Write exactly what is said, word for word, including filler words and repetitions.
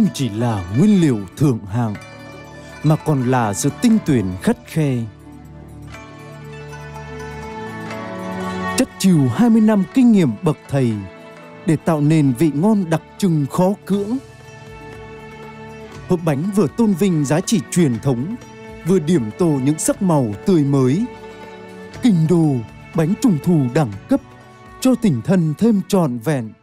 không chỉ là nguyên liệu thượng hạng, mà còn là sự tinh tuyển khắt khe. Chất chiều hai mươi năm kinh nghiệm bậc thầy để tạo nên vị ngon đặc trưng khó cưỡng. Hộp bánh vừa tôn vinh giá trị truyền thống, vừa điểm tô những sắc màu tươi mới. Kinh đô, bánh trung thu đẳng cấp, cho tình thân thêm trọn vẹn.